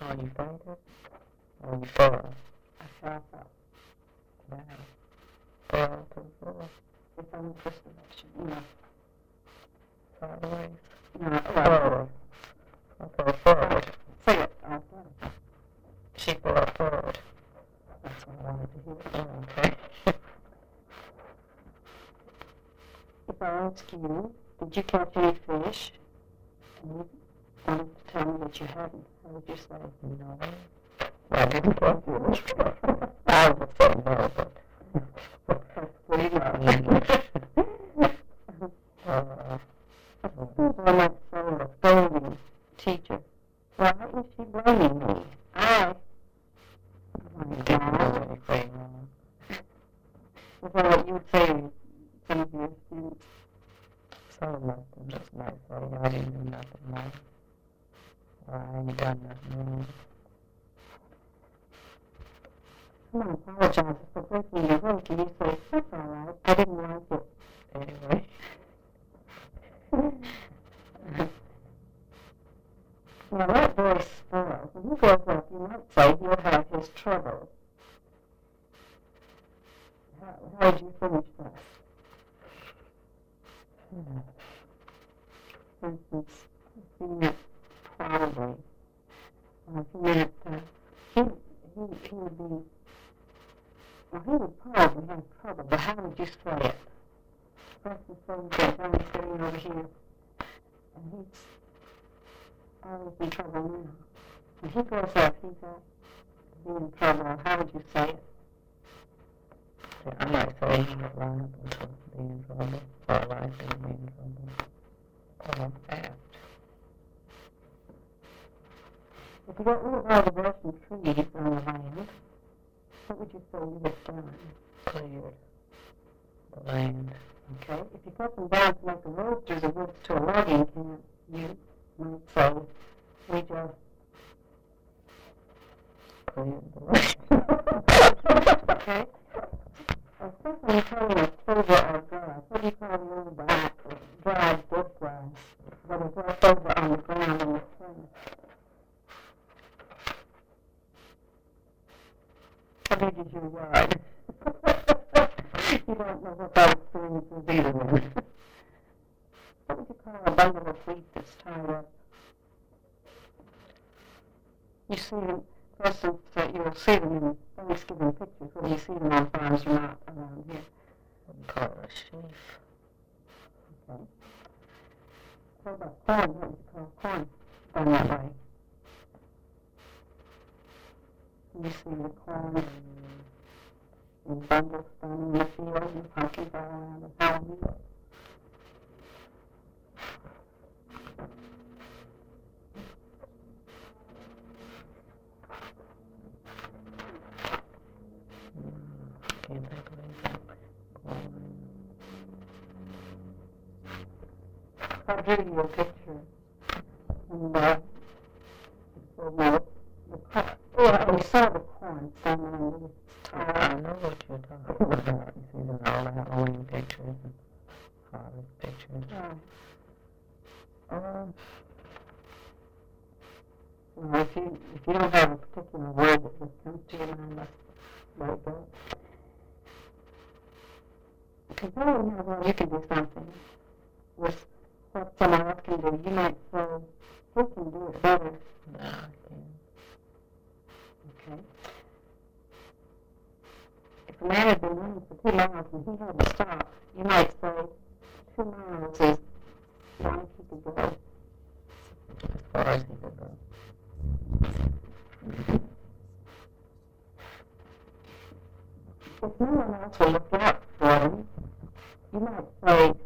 Are you fainted? Or you fell? I fell up. Down. Fell to the floor. If I'm in this direction, Sideways. No, Forward. Okay, forward. say it out loud. She fell forward. That's what I wanted to hear. Oh, okay. If I ask you, did you catch any fish? And you wanted to tell me that you hadn't, how would you say? No. I didn't catch it. I would say no, but... I might say a blaming teacher. Why is she blaming me? Is that what you would say to some of your students? Some of them just might say, I didn't do nothing wrong. Or I ain't done nothing wrong. I'm going to apologize for breaking your rule. Can you say, that's all right, I didn't like it. Anyway. Now that voice spoils. When he grows up, you might say he'll have his trouble. How did you finish that? For instance, if you meant probably, or if you meant, he would be, well, he would probably have trouble, but how would you say it? For instance, say Johnny's sitting over here, and he's always in trouble now. When he grows up, he's got to be in trouble. How would you say it? I might say he was liable to be in trouble, or likely to be in trouble, or apt. If you got rid of all the brush and trees on the land, what would you say you had done? Cleared the land. Okay, if you cut them down to make the road through the woods to a logging camp, you might say, we just Cleared the land. okay? Especially when you call it a clover or grass. What do you call the little black or dried bush grass that is left over on the ground in the spring? How big is your yard? You don't know what that experience is either. What would you call a bundle of wheat that's tied up? You see them, for instance, you'll see them in Thanksgiving pictures when you see them on farms or not around here. We call it a sheaf. Okay. What about corn? What would you call corn done that way? You see the corn in bundles down in the field and pumpkins all around the Halloween. Can't think of anything. I drew you a picture. And the corn. Oh, we saw the corn standing on the top. I know what you're talking about. You see them all the Halloween pictures and harvest pictures. Well, if you don't have a particular word that just comes to your mind, let's let it go. Because I don't know where you can do something with what someone else can do. You might say, who can do it better? No, I can't. Okay. If a man had been running for 2 miles and he had to stop, you might say 2 miles is as long as he could go. As far as he could go. If no one else will look out for him, you might say